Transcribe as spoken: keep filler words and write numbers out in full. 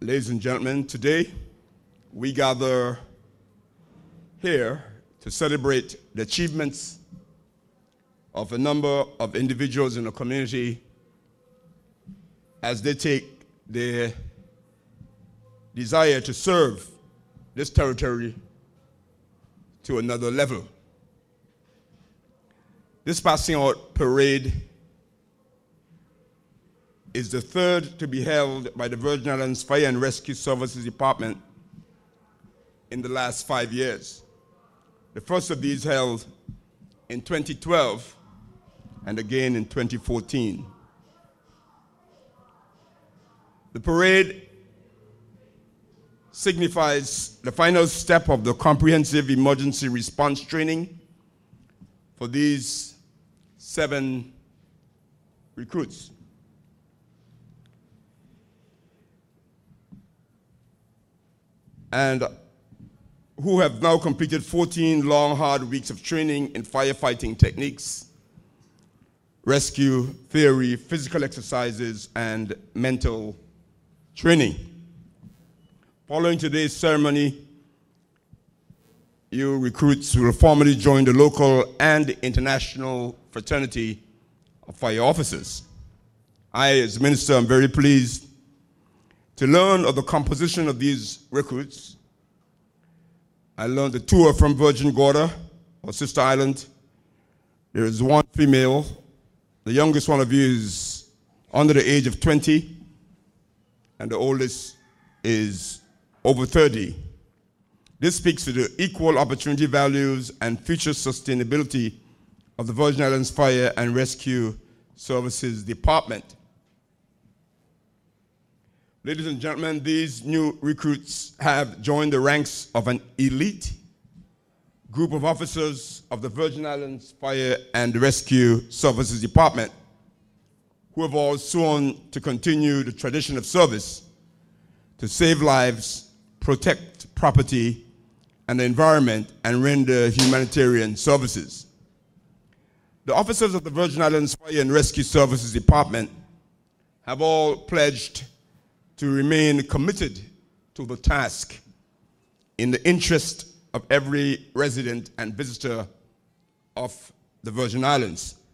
Ladies and gentlemen, today we gather here to celebrate the achievements of a number of individuals in the community as they take their desire to serve this territory to another level. This passing out parade is the third to be held by the Virgin Islands Fire and Rescue Services Department in the last five years. The first of these held in twenty twelve and again in twenty fourteen. The parade signifies the final step of the comprehensive emergency response training for these seven recruits. And who have now completed fourteen long, hard weeks of training in firefighting techniques, rescue theory, physical exercises, and mental training. Following today's ceremony, you recruits will formally join the local and international fraternity of fire officers. I, as minister, am very pleased to learn of the composition of these recruits. I learned that two are from Virgin Gorda, or Sister Island. There is one female. The youngest one of you is under the age of twenty, and the oldest is over thirty. This speaks to the equal opportunity values and future sustainability of the Virgin Islands Fire and Rescue Services Department. Ladies and gentlemen, these new recruits have joined the ranks of an elite group of officers of the Virgin Islands Fire and Rescue Services Department who have all sworn to continue the tradition of service to save lives, protect property and the environment, and render humanitarian services. The officers of the Virgin Islands Fire and Rescue Services Department have all pledged to remain committed to the task in the interest of every resident and visitor of the Virgin Islands.